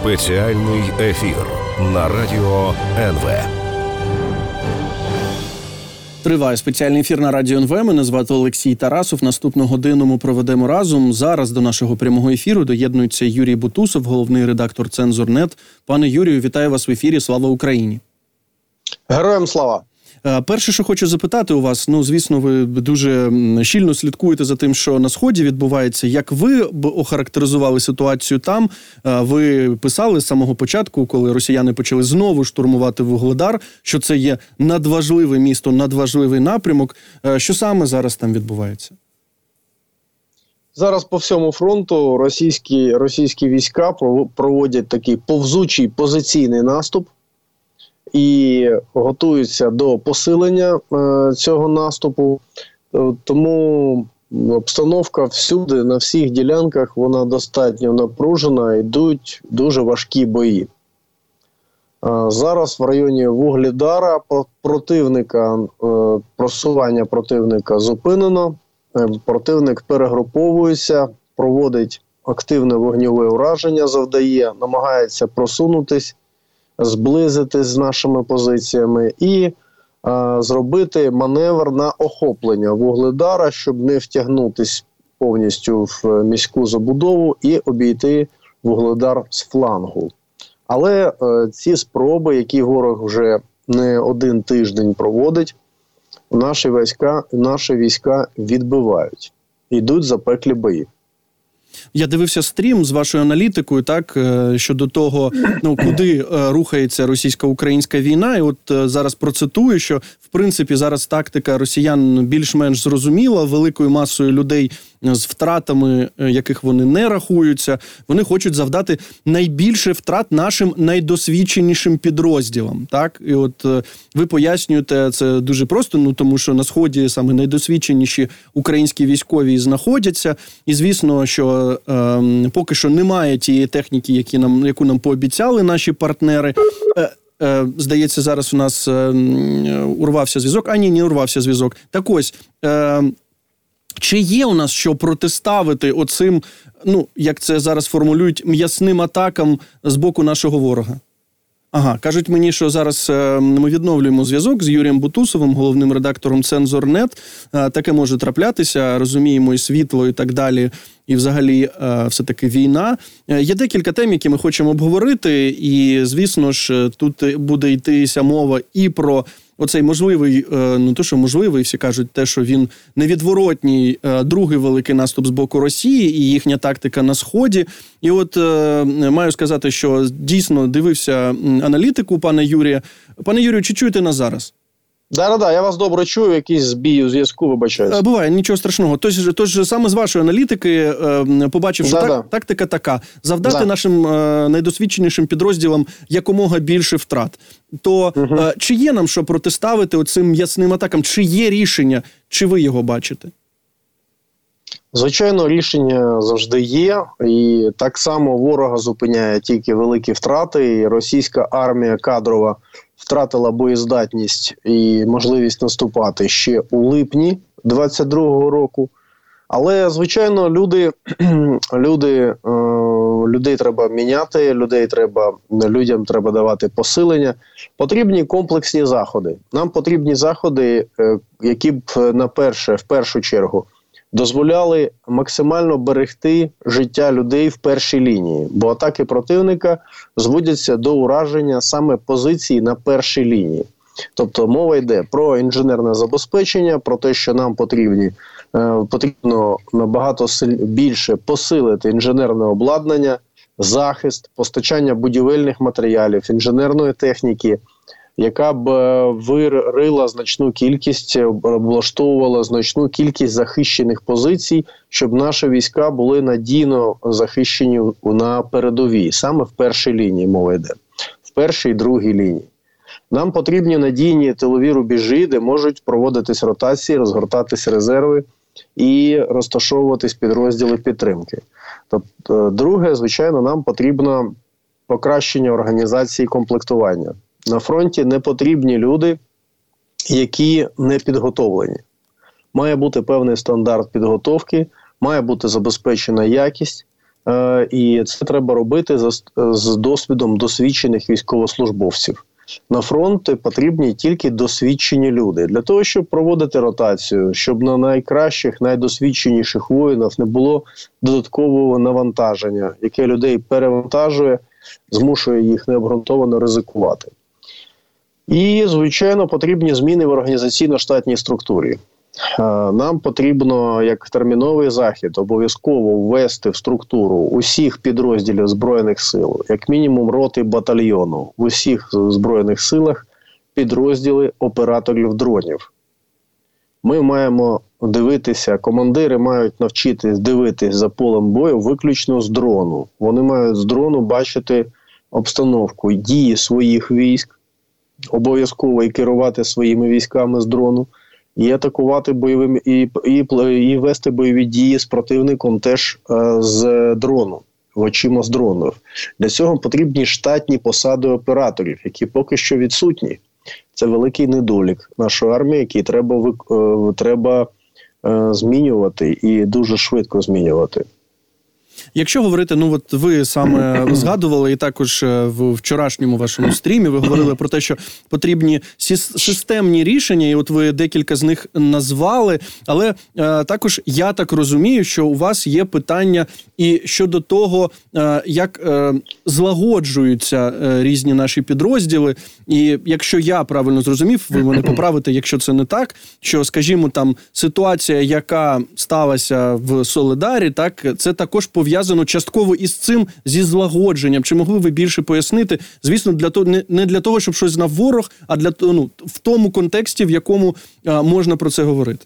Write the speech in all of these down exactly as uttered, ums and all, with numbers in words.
Спеціальний ефір на Радіо ен ве. Триває спеціальний ефір на Радіо ен ве. Мене звати Олексій Тарасов. Наступну годину ми проведемо разом. Зараз до нашого прямого ефіру доєднується Юрій Бутусов, головний редактор «Цензор точка нет». Пане Юрію, вітаю вас в ефірі. Слава Україні! Героям слава! Перше, що хочу запитати у вас, ну, звісно, ви дуже щільно слідкуєте за тим, що на Сході відбувається. Як ви б охарактеризували ситуацію там? Ви писали з самого початку, коли росіяни почали знову штурмувати Вугледар, що це є надважливе місто, надважливий напрямок. Що саме зараз там відбувається? Зараз по всьому фронту російські, російські війська проводять такий повзучий позиційний наступ і готуються до посилення е, цього наступу. Тому обстановка всюди, на всіх ділянках, вона достатньо напружена, йдуть дуже важкі бої. Е, зараз в районі Вугледара противника, е, просування противника зупинено. Е, противник перегруповується, проводить активне вогневе ураження, завдає, намагається просунутись, зблизитись з нашими позиціями і а, зробити маневр на охоплення Вугледара, щоб не втягнутись повністю в міську забудову і обійти Вугледар з флангу. Але а, ці спроби, які ворог вже не один тиждень проводить, наші війська, наші війська відбивають. Йдуть запеклі бої. Я дивився стрім з вашою аналітикою, так, щодо того, ну, куди рухається російсько-українська війна. І от зараз процитую, що, в принципі, зараз тактика росіян більш-менш зрозуміла, великою масою людей з втратами, яких вони не рахуються, вони хочуть завдати найбільше втрат нашим найдосвідченішим підрозділам. Так? І от ви пояснюєте це дуже просто, ну, тому що на Сході саме найдосвідченіші українські військові знаходяться. І, звісно, що е, поки що немає тієї техніки, які нам, яку нам пообіцяли наші партнери. Е, е, здається, зараз у нас е, урвався зв'язок. А ні, не урвався зв'язок. Так ось, е, чи є у нас що протиставити оцим, ну, як це зараз формулюють, м'ясним атакам з боку нашого ворога? Ага, кажуть мені, що зараз е, ми відновлюємо зв'язок з Юрієм Бутусовим, головним редактором «Цензор точка нет». Е, таке може траплятися, розуміємо, і світло, і так далі, і взагалі е, все-таки війна. Е, є декілька тем, які ми хочемо обговорити, і, звісно ж, тут буде йтися мова і про оцей можливий, ну то, що можливий, всі кажуть, те, що він невідворотній, другий великий наступ з боку Росії і їхня тактика на Сході. І от маю сказати, що дійсно дивився аналітику пана Юрія. Пане Юрію, чи чуєте нас зараз? Да-да-да, я вас добре чую, якийсь збій у зв'язку, вибачаюсь. Буває, нічого страшного. Тож, тож саме з вашої аналітики побачив, що так, тактика така. Завдати да. нашим найдосвідченішим підрозділам якомога більше втрат. То угу. чи є нам що протиставити оцим м'ясним атакам? Чи є рішення? Чи ви його бачите? Звичайно, рішення завжди є. І так само ворога зупиняє тільки великі втрати. І російська армія кадрова втратила боєздатність і можливість наступати ще у липні двадцять другого року. Але, звичайно, люди, люди, е, людей треба міняти, людей треба, людям треба давати посилення. Потрібні комплексні заходи. Нам потрібні заходи, е, які б на перше, в першу чергу дозволяли максимально берегти життя людей в першій лінії. Бо атаки противника зводяться до ураження саме позицій на першій лінії. Тобто мова йде про інженерне забезпечення, про те, що нам потрібні, е, потрібно набагато більше посилити інженерне обладнання, захист, постачання будівельних матеріалів, інженерної техніки, яка б вирила значну кількість, облаштовувала значну кількість захищених позицій, щоб наші війська були надійно захищені на передовій, саме в першій лінії мова йде, в першій і другій лінії. Нам потрібні надійні тилові рубежі, де можуть проводитись ротації, розгортатись резерви і розташовуватись підрозділи підтримки. Тобто, друге, звичайно, нам потрібно покращення організації комплектування. На фронті не потрібні люди, які не підготовлені. Має бути певний стандарт підготовки, має бути забезпечена якість, Е, і це треба робити за, з досвідом досвідчених військовослужбовців. На фронти потрібні тільки досвідчені люди. Для того, щоб проводити ротацію, щоб на найкращих, найдосвідченіших воїнів не було додаткового навантаження, яке людей перевантажує, змушує їх необґрунтовано ризикувати. І, звичайно, потрібні зміни в організаційно-штатній структурі. Нам потрібно, як терміновий захід, обов'язково ввести в структуру усіх підрозділів Збройних сил, як мінімум роти батальйону, в усіх Збройних силах підрозділи операторів дронів. Ми маємо дивитися, командири мають навчитись дивитись за полем бою виключно з дрону. Вони мають з дрону бачити обстановку, дії своїх військ, обов'язково і керувати своїми військами з дрону, і атакувати бойовими, і, і, і вести бойові дії з противником теж е, з дрону, в очима з дронів. Для цього потрібні штатні посади операторів, які поки що відсутні. Це великий недолік нашої армії, який треба, е, треба е, змінювати і дуже швидко змінювати. Якщо говорити, ну от ви саме згадували, і також в вчорашньому вашому стрімі ви говорили про те, що потрібні системні рішення, і от ви декілька з них назвали, але е, також я так розумію, що у вас є питання і щодо того, е, як е, злагоджуються е, різні наші підрозділи, і якщо я правильно зрозумів, ви мене поправите, якщо це не так, що, скажімо, там ситуація, яка сталася в Солидарі, так, це також пов'язано частково із цим, зі злагодженням. Чи могли ви більше пояснити? Звісно, для того, не, не для того, щоб щось знав ворог, а для ну, в тому контексті, в якому а, можна про це говорити.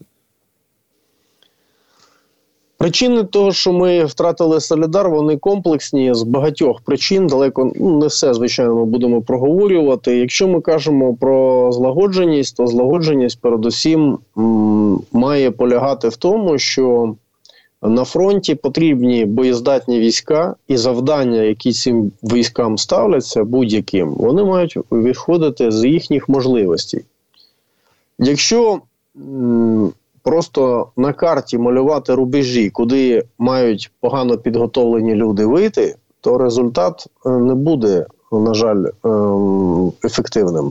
Причини того, що ми втратили Солидар, вони комплексні з багатьох причин. Далеко ну, не все, звичайно, ми будемо проговорювати. Якщо ми кажемо про злагодженість, то злагодженість передусім м, має полягати в тому, що на фронті потрібні боєздатні війська, і завдання, які цим військам ставляться, будь-яким, вони мають відходити з їхніх можливостей. Якщо м, просто на карті малювати рубежі, куди мають погано підготовлені люди вийти, то результат не буде, на жаль, ефективним.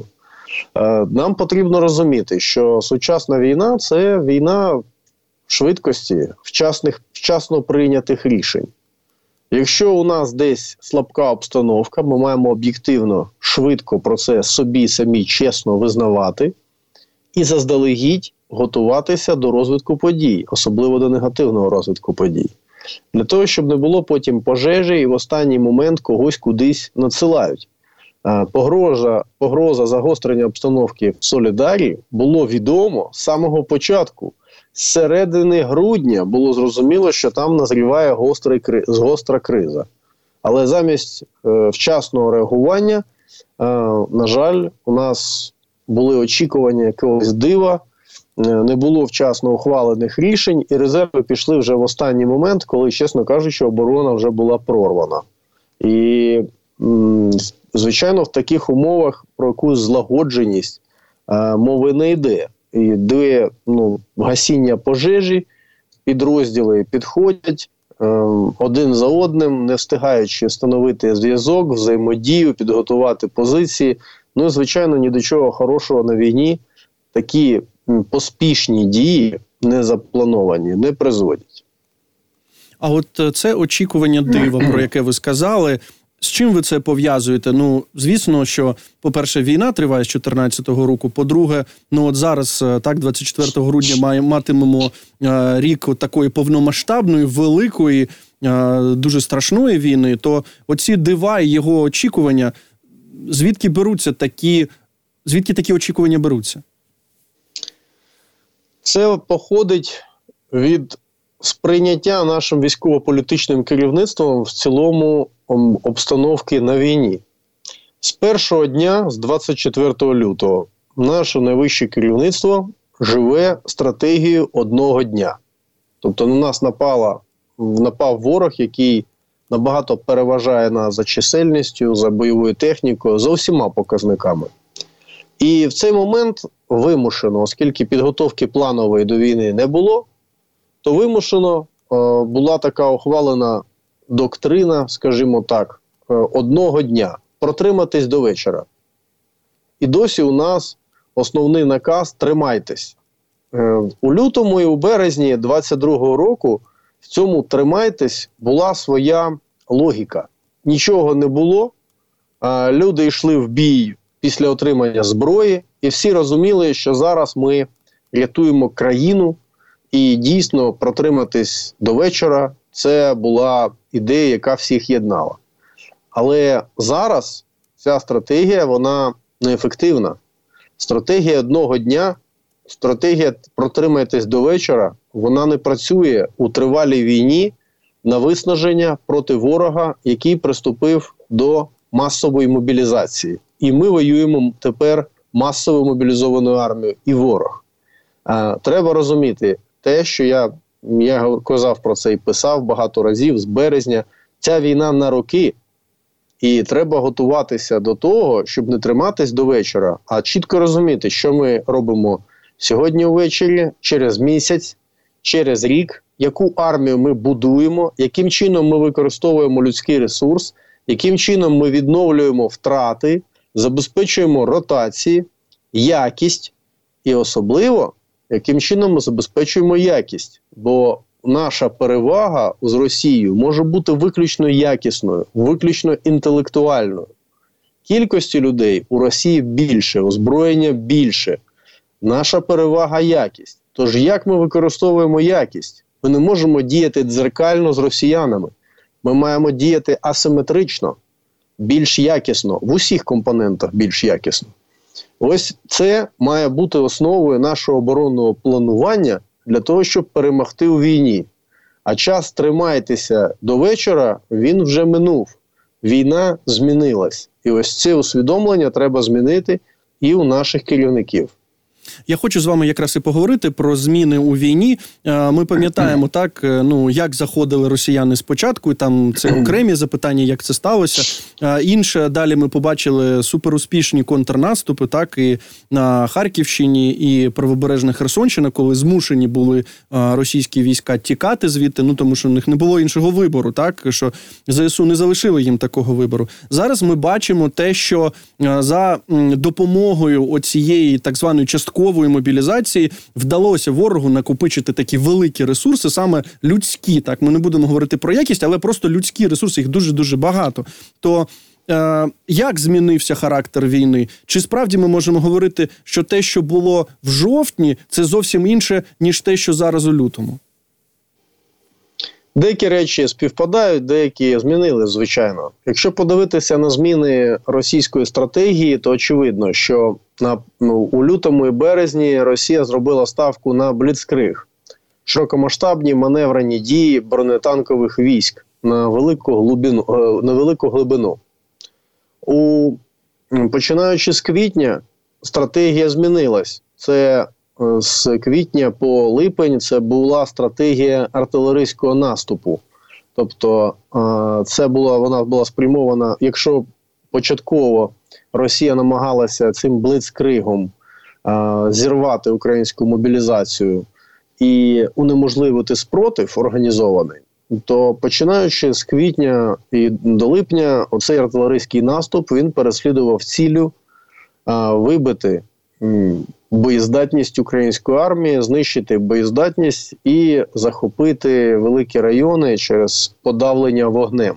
Нам потрібно розуміти, що сучасна війна – це війна швидкості, вчасних, вчасно прийнятих рішень. Якщо у нас десь слабка обстановка, ми маємо об'єктивно, швидко про це собі самі чесно визнавати і заздалегідь готуватися до розвитку подій, особливо до негативного розвитку подій. Для того, щоб не було потім пожежі і в останній момент когось кудись надсилають. Погроза, погроза загострення обстановки в Солидарі було відомо з самого початку. З середини грудня було зрозуміло, що там назріває гострий, гостра криза. Але замість е, вчасного реагування, е, на жаль, у нас були очікування якогось дива, е, не було вчасно ухвалених рішень, і резерви пішли вже в останній момент, коли, чесно кажучи, оборона вже була прорвана. І, м, звичайно, в таких умовах про якусь злагодженість е, мови не йде. Йде ну, гасіння пожежі, підрозділи підходять е, один за одним, не встигаючи встановити зв'язок, взаємодію, підготувати позиції. Ну і, звичайно, ні до чого хорошого на війні такі м, поспішні дії, не заплановані, не призводять. А от це очікування дива, про яке ви сказали, з чим ви це пов'язуєте? Ну, звісно, що, по-перше, війна триває з чотирнадцятого року, по-друге, ну от зараз, так, двадцять четвертого грудня має, матимемо е, рік от такої повномасштабної, великої, е, дуже страшної війни, то оці дива і його очікування, звідки беруться такі, звідки такі очікування беруться? Це походить від сприйняття нашим військово-політичним керівництвом в цілому обстановки на війні. З першого дня, з двадцять четвертого лютого, наше найвище керівництво живе стратегією одного дня. Тобто на нас напала, напав ворог, який набагато переважає нас за чисельністю, за бойовою технікою, за усіма показниками. І в цей момент вимушено, оскільки підготовки планової до війни не було, то вимушено е, була така ухвалена доктрина, скажімо так, одного дня. Протриматись до вечора. І досі у нас основний наказ «тримайтесь». У лютому і у березні двадцять другого року в цьому «тримайтесь» була своя логіка. Нічого не було, люди йшли в бій після отримання зброї, і всі розуміли, що зараз ми рятуємо країну, і дійсно протриматись до вечора – це була ідея, яка всіх єднала. Але зараз ця стратегія, вона неефективна. Стратегія одного дня, стратегія «протримайтесь до вечора», вона не працює у тривалій війні на виснаження проти ворога, який приступив до масової мобілізації. І ми воюємо тепер масово мобілізованою армією і ворог. А, треба розуміти те, що я, я казав про це і писав багато разів з березня. Ця війна на роки, і треба готуватися до того, щоб не триматись до вечора, а чітко розуміти, що ми робимо сьогодні ввечері, через місяць, через рік, яку армію ми будуємо, яким чином ми використовуємо людський ресурс, яким чином ми відновлюємо втрати, забезпечуємо ротації, якість і особливо, яким чином ми забезпечуємо якість. Бо наша перевага з Росією може бути виключно якісною, виключно інтелектуальною. Кількості людей у Росії більше, озброєння більше. Наша перевага – якість. Тож як ми використовуємо якість? Ми не можемо діяти дзеркально з росіянами. Ми маємо діяти асиметрично, більш якісно, в усіх компонентах більш якісно. Ось це має бути основою нашого оборонного планування для того, щоб перемогти у війні. А час «тримайтеся до вечора» він вже минув. Війна змінилась. І ось це усвідомлення треба змінити і у наших керівників. Я хочу з вами якраз і поговорити про зміни у війні. Ми пам'ятаємо, так, ну, як заходили росіяни спочатку, і там це окремі запитання, як це сталося. Інше, далі ми побачили суперуспішні контрнаступи, так, і на Харківщині, і правобережна Херсонщина, коли змушені були російські війська тікати звідти, ну, тому що у них не було іншого вибору, так, що ЗСУ не залишили їм такого вибору. Зараз ми бачимо те, що за допомогою оцієї так званої часткової мобілізації вдалося ворогу накопичити такі великі ресурси, саме людські, так, ми не будемо говорити про якість, але просто людські ресурси, їх дуже-дуже багато. То е, як змінився характер війни? Чи справді ми можемо говорити, що те, що було в жовтні, це зовсім інше, ніж те, що зараз у лютому? Деякі речі співпадають, деякі змінили, звичайно. Якщо подивитися на зміни російської стратегії, то очевидно, що на, ну, у лютому і березні Росія зробила ставку на бліцкриг. Широкомасштабні маневрені дії бронетанкових військ на велику глибину. На велику глибину. У, починаючи з квітня, стратегія змінилась. Це з квітня по липень це була стратегія артилерійського наступу. Тобто це була, вона була спрямована, якщо початково Росія намагалася цим блицкригом зірвати українську мобілізацію і унеможливити спротив організований, то починаючи з квітня і до липня оцей артилерійський наступ, він переслідував цілю вибити боєздатність української армії, знищити боєздатність і захопити великі райони через подавлення вогнем.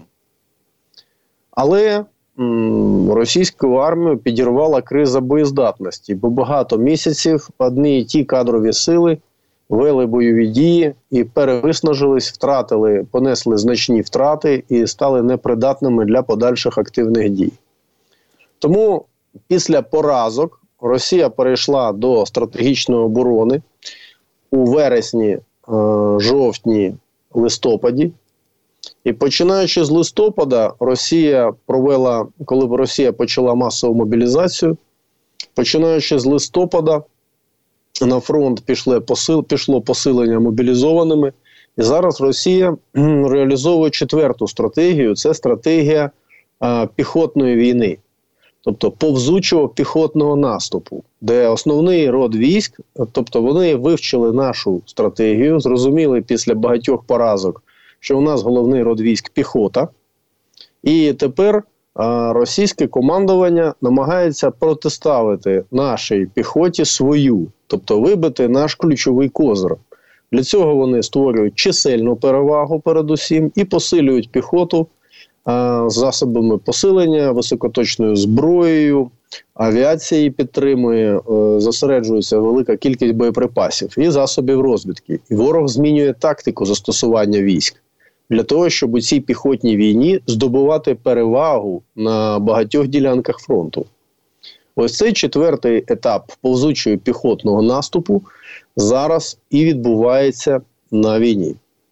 Але м, російську армію підірвала криза боєздатності, бо багато місяців одні і ті кадрові сили вели бойові дії і перевиснажились, втратили, понесли значні втрати і стали непридатними для подальших активних дій. Тому після поразок Росія перейшла до стратегічної оборони у вересні, е, жовтні, листопаді. І починаючи з листопада, Росія провела, коли Росія почала масову мобілізацію, починаючи з листопада на фронт пішло, посил, пішло посилення мобілізованими. І зараз Росія реалізовує четверту стратегію – це стратегія е, піхотної війни. Тобто повзучого піхотного наступу, де основний род військ, тобто вони вивчили нашу стратегію, зрозуміли після багатьох поразок, що у нас головний род військ – піхота. І тепер а, російське командування намагається протиставити нашій піхоті свою, тобто вибити наш ключовий козир. Для цього вони створюють чисельну перевагу передусім і посилюють піхоту а, засобами посилення, високоточною зброєю, авіації підтримує, е, зосереджується велика кількість боєприпасів і засобів розвідки. І ворог змінює тактику застосування військ для того, щоб у цій піхотній війні здобувати перевагу на багатьох ділянках фронту. Ось цей четвертий етап повзучого піхотного наступу зараз і відбувається на війні.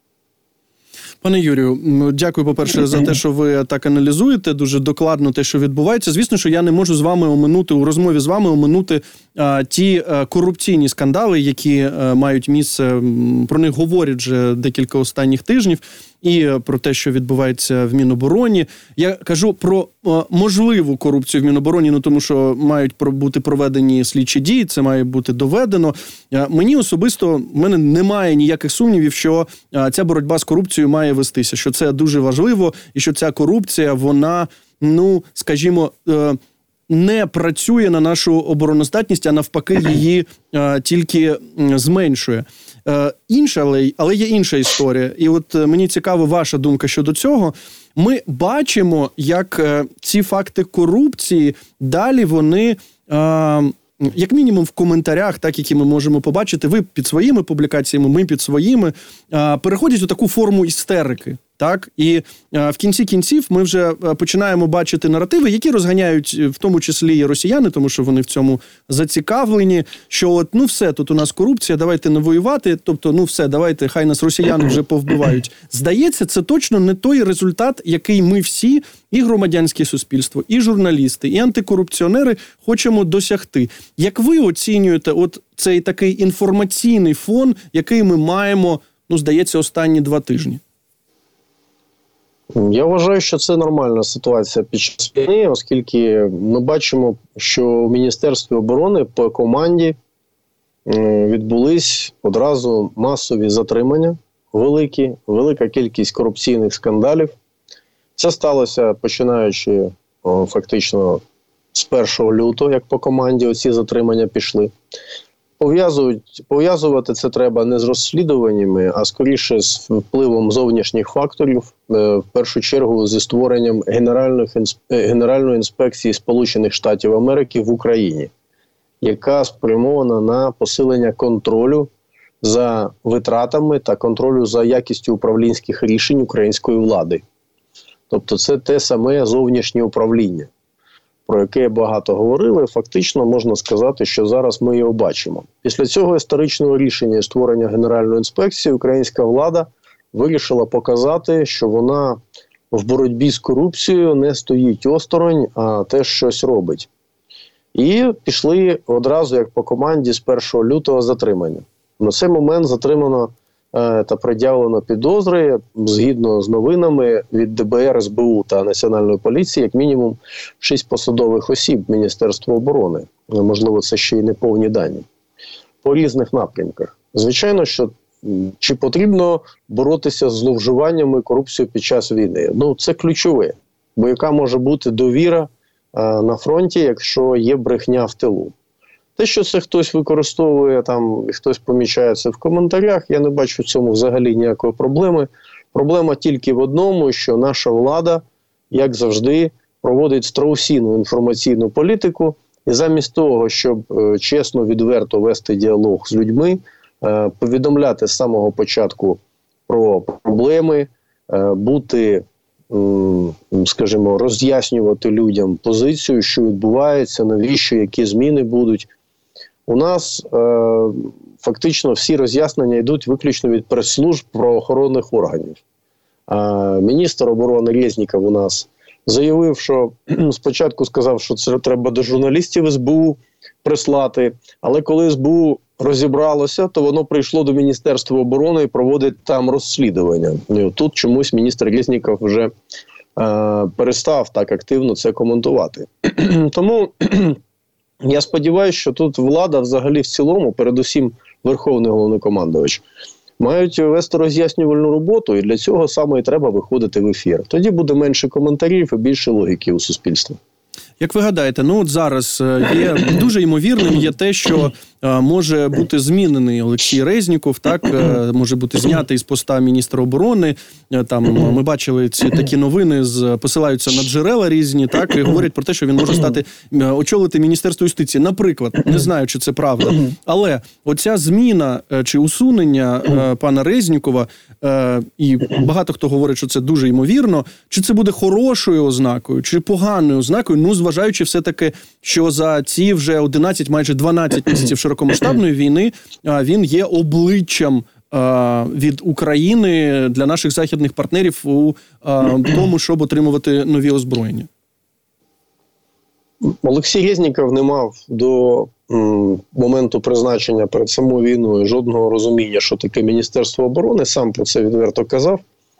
Пане Юрію, дякую, по-перше, за те, що ви так аналізуєте дуже докладно те, що відбувається. Звісно, що я не можу з вами оминути, у розмові з вами оминути а, ті а, корупційні скандали, які а, мають місце, про них говорять вже декілька останніх тижнів, і про те, що відбувається в Мінобороні. Я кажу про а, можливу корупцію в Мінобороні, ну тому що мають бути проведені слідчі дії, це має бути доведено. А, мені особисто, в мене немає ніяких сумнівів, що а, ця боротьба з корупцією має вестися, що це дуже важливо, і що ця корупція, вона, ну, скажімо, е, не працює на нашу обороноздатність, а навпаки її е, тільки зменшує. Е, інша, але, але є інша історія. І от е, мені цікава ваша думка щодо цього. Ми бачимо, як е, ці факти корупції далі вони... Е, як мінімум в коментарях, так, які ми можемо побачити, ви під своїми публікаціями, ми під своїми, переходять у таку форму істерики. Так? І в кінці кінців ми вже починаємо бачити наративи, які розганяють в тому числі і росіяни, тому що вони в цьому зацікавлені, що от, ну все, тут у нас корупція, давайте не воювати, тобто, ну все, давайте, хай нас росіяни вже повбивають. Здається, це точно не той результат, який ми всі, і громадянське суспільство, і журналісти, і антикорупціонери хочемо досягти. Як ви оцінюєте от цей такий інформаційний фон, який ми маємо, ну, здається, останні два тижні? Я вважаю, що це нормальна ситуація під час війни, оскільки ми бачимо, що в Міністерстві оборони по команді відбулись одразу масові затримання, великі, велика кількість корупційних скандалів. Це сталося починаючи о, фактично з першого лютого, як по команді оці затримання пішли. Пов'язувати це треба не з розслідуваннями, а скоріше з впливом зовнішніх факторів, в першу чергу зі створенням Генеральної інспекції Сполучених Штатів Америки в Україні, яка спрямована на посилення контролю за витратами та контролю за якістю управлінських рішень української влади. Тобто це те саме зовнішнє управління, про яке багато говорили. Фактично можна сказати, що зараз ми його бачимо. Після цього історичного рішення створення Генеральної інспекції українська влада вирішила показати, що вона в боротьбі з корупцією не стоїть осторонь, а теж щось робить. І пішли одразу, як по команді, з першого лютого затримання. На цей момент затримано е, та пред'явлено підозри, згідно з новинами, від Де Бе Ер, Ес Бе У та Національної поліції, як мінімум шість посадових осіб Міністерства оборони. Можливо, це ще й не повні дані. По різних напрямках. Звичайно, що чи потрібно боротися з зловживаннями, корупцією під час війни? Ну, це ключове. Бо яка може бути довіра а, на фронті, якщо є брехня в тилу? Те, що це хтось використовує, там, і хтось помічає це в коментарях, я не бачу в цьому взагалі ніякої проблеми. Проблема тільки в одному, що наша влада, як завжди, проводить страусіну інформаційну політику, і замість того, щоб е, чесно, відверто вести діалог з людьми, е, повідомляти з самого початку про проблеми, е, бути, е, скажімо, роз'яснювати людям позицію, що відбувається, навіщо, які зміни будуть. У нас е, фактично всі роз'яснення йдуть виключно від прес-служб правоохоронних органів. Е, міністр оборони Резніков у нас заявив, що спочатку сказав, що це треба до журналістів Ес Бе У прислати, але коли Ес Бе У розібралося, то воно прийшло до Міністерства оборони і проводить там розслідування. І тут чомусь міністр Резніков вже е, перестав так активно це коментувати. Тому я сподіваюся, що тут влада взагалі в цілому, передусім Верховний Головнокомандувач, мають вести роз'яснювальну роботу, і для цього саме і треба виходити в ефір. Тоді буде менше коментарів і більше логіки у суспільстві. Як ви гадаєте, ну от зараз є дуже ймовірним є те, що е, може бути змінений Олексій Резніков, так, е, може бути знятий з поста міністра оборони. Е, там ми бачили ці такі новини, з посилаються на джерела різні, так, і говорять про те, що він може стати е, очолити Міністерство юстиції. Наприклад, не знаю, чи це правда, але оця зміна е, чи усунення е, пана Резнікова, е, і багато хто говорить, що це дуже ймовірно, чи це буде хорошою ознакою, чи поганою ознакою, ну, зважаючи все-таки, що за ці вже одинадцять, майже дванадцять місяців широкомасштабної війни він є обличчям від України для наших західних партнерів у тому, щоб отримувати нові озброєння. Олексій Резніков не мав до м, моменту призначення перед самою війною жодного розуміння, що таке Міністерство оборони, сам про це відверто казав.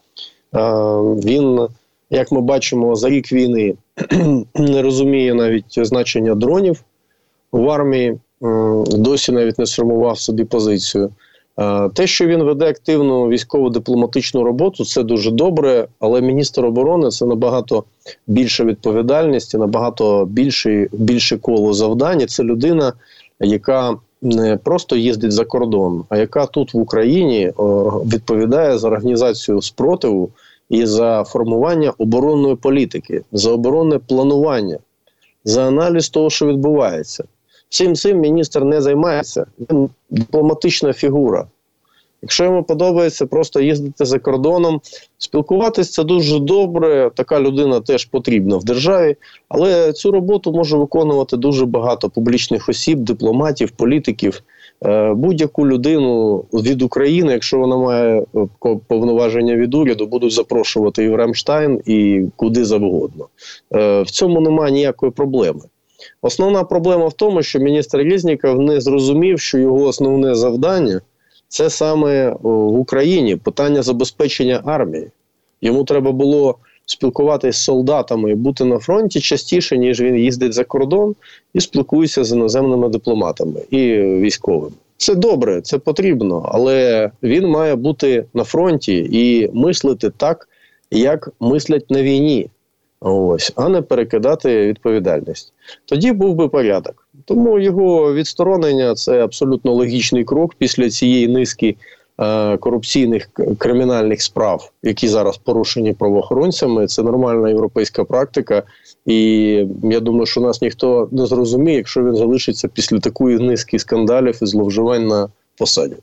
А, він, як ми бачимо, за рік війни не розуміє навіть значення дронів в армії, досі навіть не сформував собі позицію. Те, що він веде активну військово-дипломатичну роботу, це дуже добре, але міністр оборони – це набагато більша відповідальність, набагато більше, більше коло завдань. Це людина, яка не просто їздить за кордон, а яка тут в Україні відповідає за організацію спротиву і за формування оборонної політики, за оборонне планування, за аналіз того, що відбувається. Всім цим міністр не займається. Він дипломатична фігура. Якщо йому подобається просто їздити за кордоном, спілкуватися – це дуже добре, така людина теж потрібна в державі, але цю роботу може виконувати дуже багато публічних осіб, дипломатів, політиків. Будь-яку людину від України, якщо вона має повноваження від уряду, будуть запрошувати і в Рамштайн, і куди завгодно. В цьому немає ніякої проблеми. Основна проблема в тому, що міністр Резніков не зрозумів, що його основне завдання – це саме в Україні питання забезпечення армії. Йому треба було спілкуватися з солдатами і бути на фронті частіше, ніж він їздить за кордон і спілкується з іноземними дипломатами і військовими. Це добре, це потрібно, але він має бути на фронті і мислити так, як мислять на війні. Ось, а не перекидати відповідальність. Тоді був би порядок. Тому його відсторонення – це абсолютно логічний крок після цієї низки е, корупційних кримінальних справ, які зараз порушені правоохоронцями. Це нормальна європейська практика. І я думаю, що нас ніхто не зрозуміє, якщо він залишиться після такої низки скандалів і зловживань на посаді.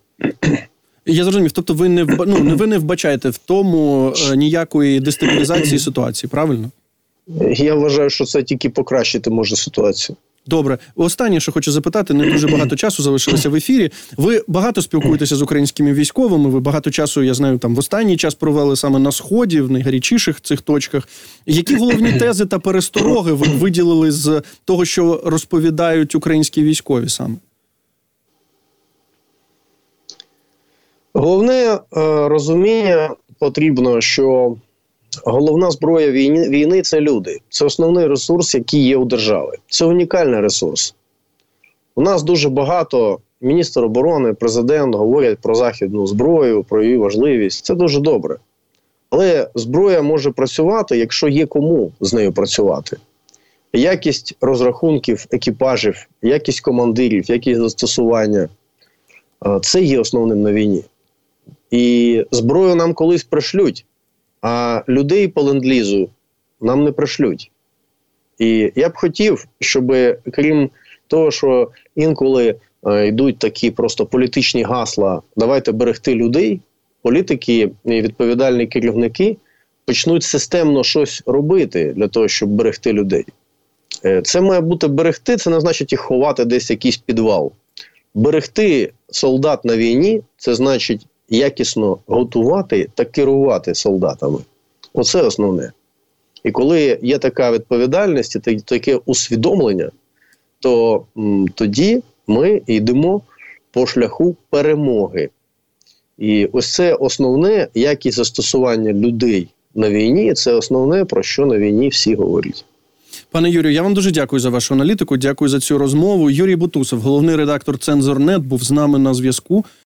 Я зрозумів, тобто ви не, вба... ну, ви не вбачаєте в тому е, ніякої дестабілізації ситуації, правильно? Я вважаю, що це тільки покращити може ситуацію. Добре. Останнє, що хочу запитати, не дуже багато часу залишилося в ефірі. Ви багато спілкуєтеся з українськими військовими, ви багато часу, я знаю, там в останній час провели саме на Сході, в найгарячіших цих точках. Які головні тези та перестороги ви виділили з того, що розповідають українські військові саме? Головне е, розуміння потрібно, що головна зброя війни, війни – це люди. Це основний ресурс, який є у держави. Це унікальний ресурс. У нас дуже багато, міністр оборони, президент говорять про західну зброю, про її важливість. Це дуже добре. Але зброя може працювати, якщо є кому з нею працювати. Якість розрахунків екіпажів, якість командирів, якість застосування – це є основним на війні. І зброю нам колись пришлють. А людей по ленд-лізу нам не пришлють. І я б хотів, щоб, крім того, що інколи е, йдуть такі просто політичні гасла, давайте берегти людей, політики і відповідальні керівники почнуть системно щось робити для того, щоб берегти людей. Е, це має бути берегти, це не значить їх ховати десь в якийсь підвал. Берегти солдат на війні – це значить якісно готувати та керувати солдатами. Оце основне. І коли є така відповідальність, таке усвідомлення, то м, тоді ми йдемо по шляху перемоги. І ось це основне, якість застосування людей на війні, це основне, про що на війні всі говорять. Пане Юрію, я вам дуже дякую за вашу аналітику, дякую за цю розмову. Юрій Бутусов, головний редактор «Цензор.нет», був з нами на зв'язку.